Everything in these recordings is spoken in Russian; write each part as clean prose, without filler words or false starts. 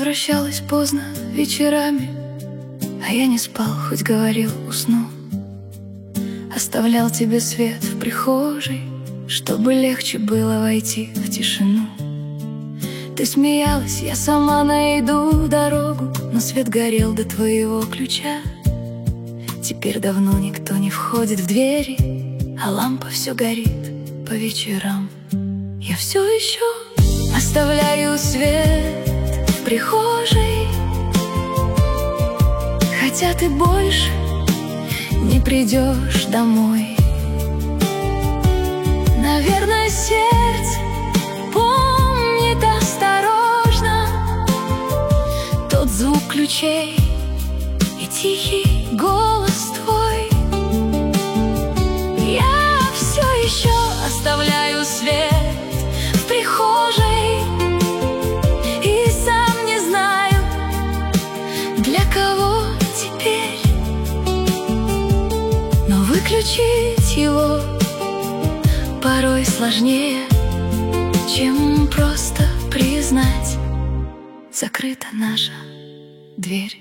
возвращалась поздно вечерами, а я не спал, хоть говорил, усну. Оставлял тебе свет в прихожей, чтобы легче было войти в тишину. Ты смеялась, я сама найду дорогу, но свет горел до твоего ключа. Теперь давно никто не входит в двери, а лампа все горит по вечерам. Я все еще оставляю свет в прихожей, хотя ты больше не придешь домой. Наверное, сердце помнит осторожно тот звук ключей и тихий голос твой. Я все еще оставляю свет в прихожей и сам не знаю, для кого теперь. Но выключить его порой сложнее, чем просто признать: закрыта наша дверь.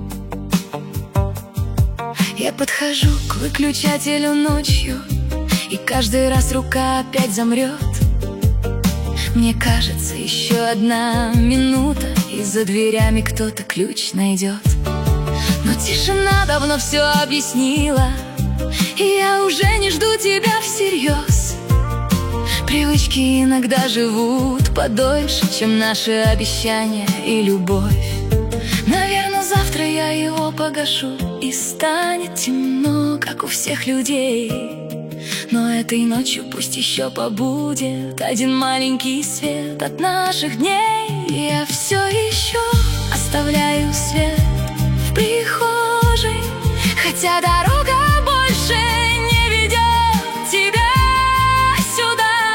Я подхожу к выключателю ночью, и каждый раз рука опять замрет. Мне кажется, еще одна минута, и за дверями кто-то ключ найдет. Но тишина давно все объяснила, и я уже не жду тебя всерьез. Привычки иногда живут подольше, чем наши обещания и любовь. Наверное, завтра я его погашу, и станет темно, как у всех людей. Но этой ночью пусть еще побудет один маленький свет от наших дней. Я все еще оставляю свет в прихожей, хотя дорога больше не ведет тебя сюда.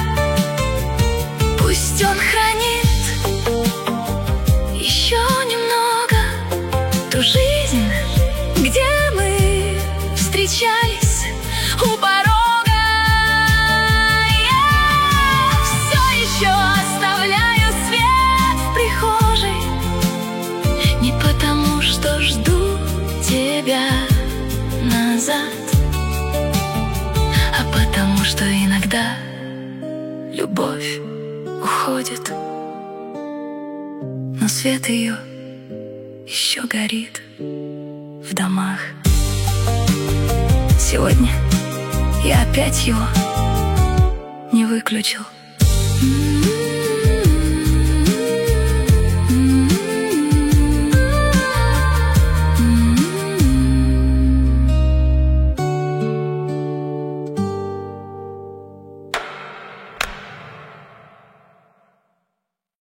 Пусть он хранит еще немного ту жизнь, где мы встречались у порога. Я все еще оставляю свет в прихожей, не потому что жду тебя назад, а потому что иногда любовь уходит, но свет ее еще горит в домах. Сегодня я опять его не выключил.